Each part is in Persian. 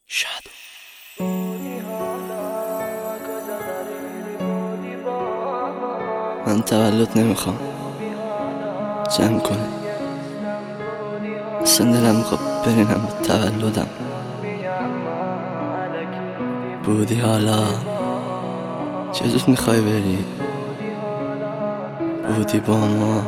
شادو. من تولد نمیخوام جمع کنی، اصلا دلم میخواد برینم به تولدم. بودی حالا چه زود میخوای بری، بودی با ما.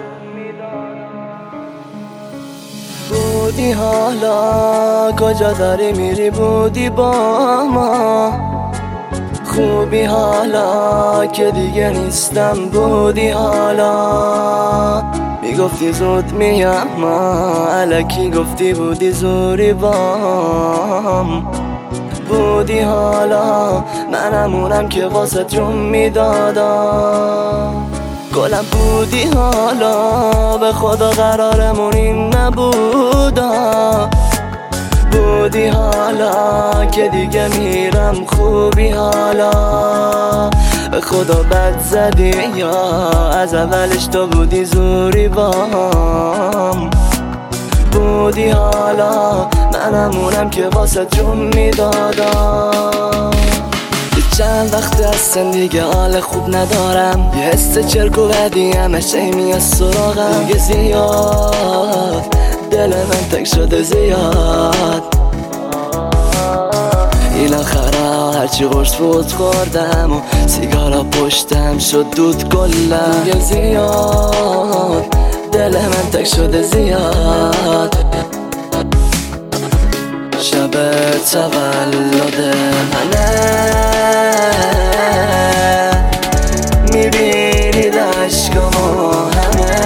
بودی حالا کجا داری میری، بودی با ما. خوبی حالا که دیگه نیستم، بودی حالا. میگفتی زود میام ما، الکی گفتی بودی زوری بام. بودی حالا منمونم که واسه جون میدادم. گلم بودی حالا، به خدا قرارمون این نبودا. بودی حالا که دیگه میرم، خوبی حالا. به خدا بد زدی یا از اولش تو بودی زوری بام. بودی حالا منمونم که واسه جون میدادم. چند وقت هستن دیگه حال خوب ندارم، یه حس چرک و بدی همشه میاد سراغم. دیگه زیاد دل من تک شده زیاد. این آخرا هرچی قرص بود خوردم و سیگارا پشتم شد دود کلم. دیگه زیاد دل من تک شده زیاد. شب تولد منه، میبینید عشقامو همه.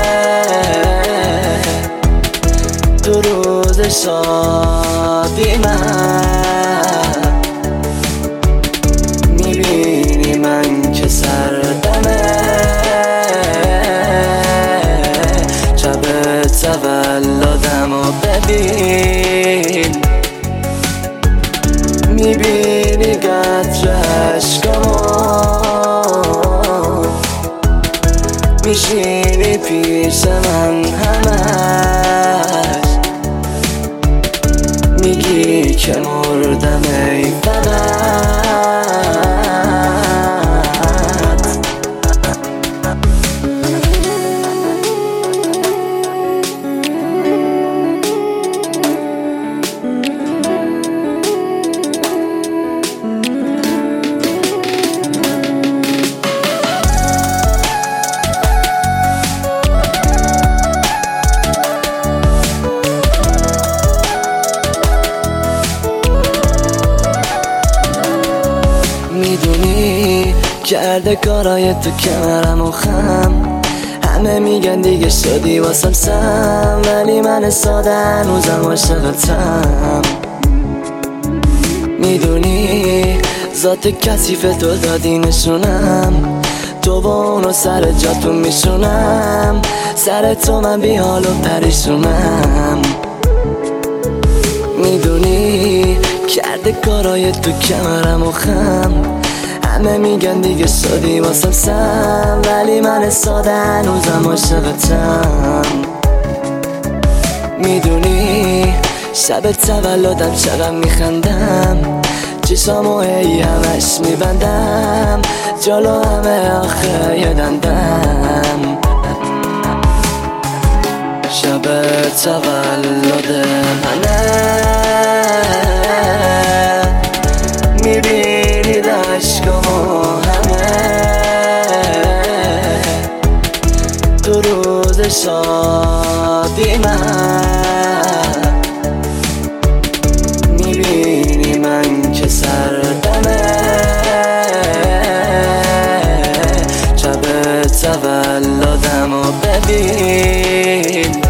تو روز شادی من میبینی من که سردمه. شب تولدمو ببین، میبینی قدر عشقامو. میشینی پیش من همش، میگی که مردم ای فقط. میدونی کرده کارای تو کمرم و خم. همه میگن دیگه شدی واسم سم، ولی من ساده هنوزم عاشقتم. میدونی ذات کثیف تو دادی نشونم، تو با اونو سر جاتون میشونم. سر تو من بی حال و پریشونم. میدونی کرده کارای تو کمرم و خم. همه میگن دیگه شدی واسم سم، ولی من ساده هنوزم عاشقتم. میدونی شب تولدم چقدر میخندم، چشامو هی همش میبندم، جلو همه آخه یه دندم. شب تولد منه، میبینید عشقامو همه. تو روز شادی من میبینی من که سردمه. شب تولدمو ببین،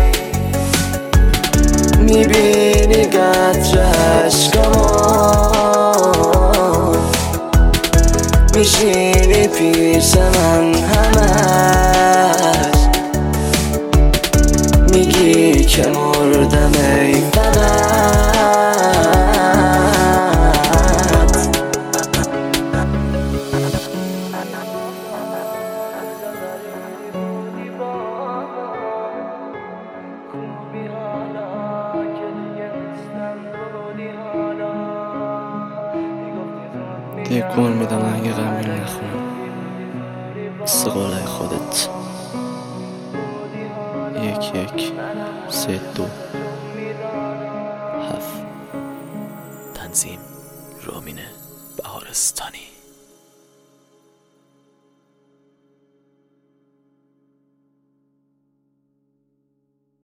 میبینی قدر عشقامو. میشینی پیش من همش، میگی که مردم ای فقط. خوبی حالا که دیگه یک گل میدم اگه غمگین نخونم استقاله خودت 1132 7. تنظیم رامین بهارستانی.